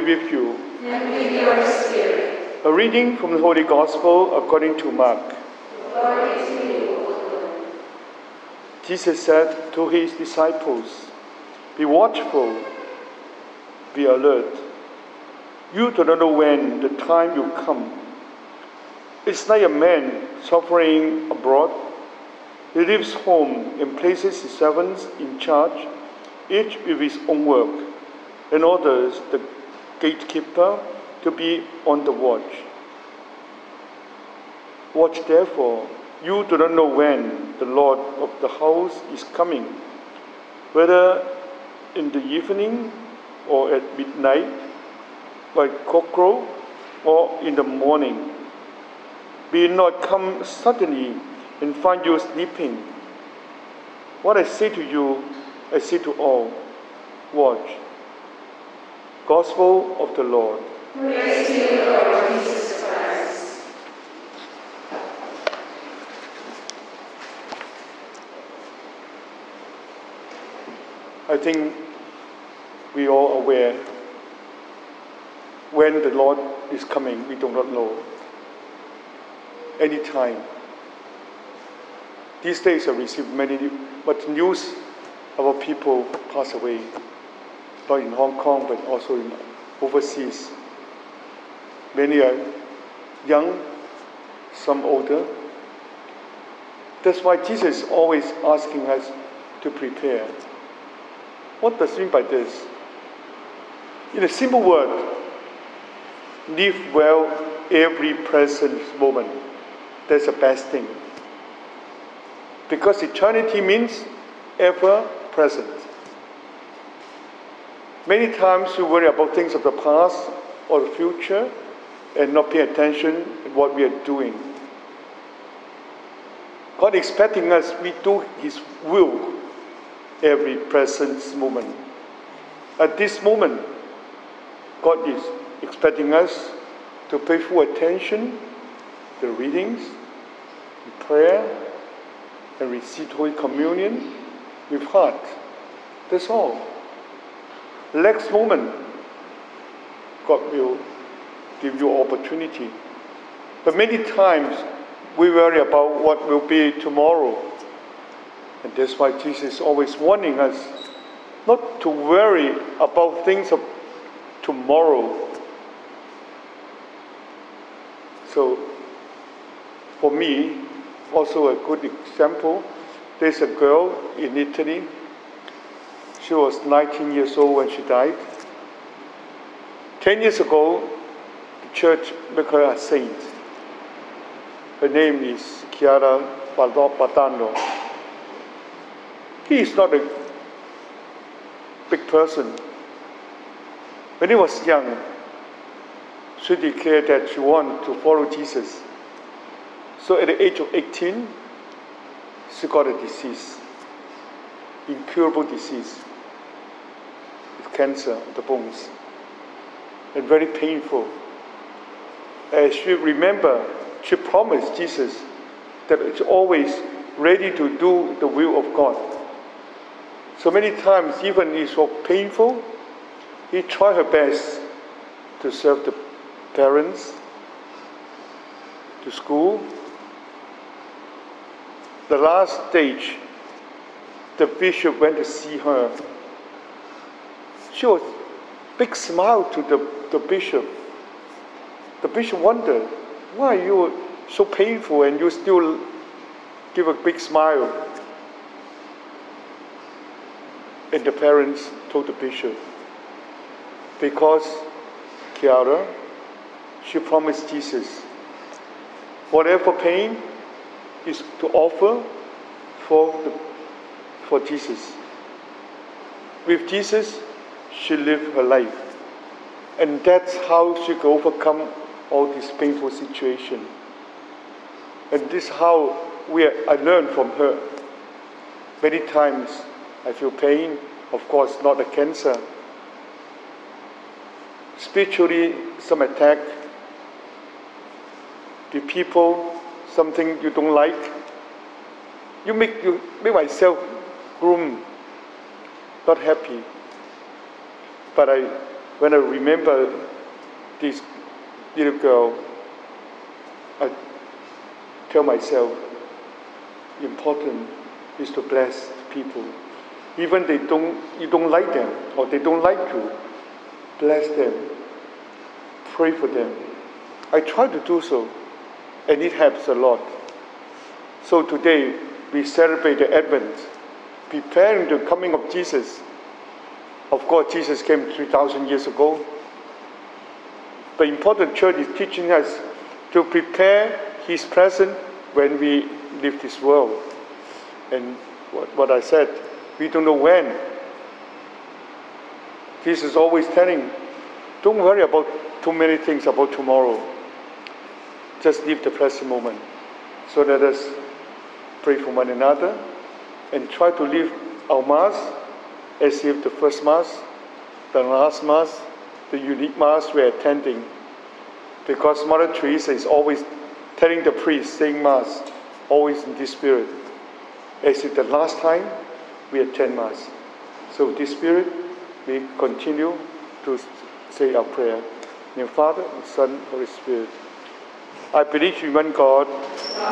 with you. And with your spirit. A reading from the Holy Gospel according to Mark. Glory to you, O Lord. Jesus said to his disciples, "Be watchful, be alert. You do not know when the time will come. It's like a man traveling abroad. He leaves home and places his servants in charge, each with his own work, and orders the gatekeeper to be on the watch. Watch therefore, you do not know when the Lord of the house is coming, whether in the evening or at midnight, by cockcrow or in the morning. Be not come suddenly and find you sleeping. What I say to you, I say to all, watch." Gospel of the Lord. Praise to you, Lord Jesus Christ. I think we are all aware when the Lord is coming, we do not know. Anytime. These days I receive many news about people pass away, not in Hong Kong but also in overseas. Many are young, some older. That's why Jesus is always asking us to prepare. What does he mean by this? In a simple word, live well every present moment. That's the best thing. Because eternity means ever present. Many times we worry about things of the past or the future and not pay attention to what we are doing. God expecting us, we do His will every present moment. At this moment, God is expecting us to pay full attention to the readings, prayer, and receive Holy Communion with heart. That's all. Next moment, God will give you opportunity. But many times, we worry about what will be tomorrow. And that's why Jesus is always warning us not to worry about things of tomorrow. So, for me, also a good example, there's a girl in Italy. She was 19 years old when she died. 10 years ago, the church made her a saint. Her name is Chiara Badano. He is not a big person. When he was young, she declared that she wanted to follow Jesus. So at the age of 18, she got a disease, incurable disease, with cancer of the bones, and very painful. As she remembered, she promised Jesus that she's always ready to do the will of God. So many times, even it's so painful, he tried her best to serve the parents, to school. The last stage, the bishop went to see her. She was big smile to the bishop. The bishop wondered, why are you so painful and you still give a big smile? And the parents told the bishop, because Chiara, she promised Jesus, whatever pain is to offer for Jesus. With Jesus, she lived her life. And that's how she could overcome all this painful situation. And this is how I learned from her. Many times I feel pain, of course not a cancer. Spiritually, some attack. The people, something you don't like. You make myself gloom, not happy. But I when I remember this little girl, I tell myself, important is to bless people. Even you don't like them or they don't like you, bless them, pray for them. I try to do so, and it helps a lot. So today we celebrate the Advent, preparing the coming of Jesus. Of course, Jesus came 3,000 years ago. The important church is teaching us to prepare His presence when we leave this world. And what I said, we don't know when. Jesus is always telling, don't worry about too many things about tomorrow. Just live the present moment. So let us pray for one another and try to live our Mass as if the first Mass, the last Mass, the unique Mass we're attending. Because Mother Teresa is always telling the priest, saying Mass, always in this spirit, as if the last time we attend Mass. So with this spirit, we continue to say our prayer. In the Father, and Son, Holy Spirit. I believe in one God,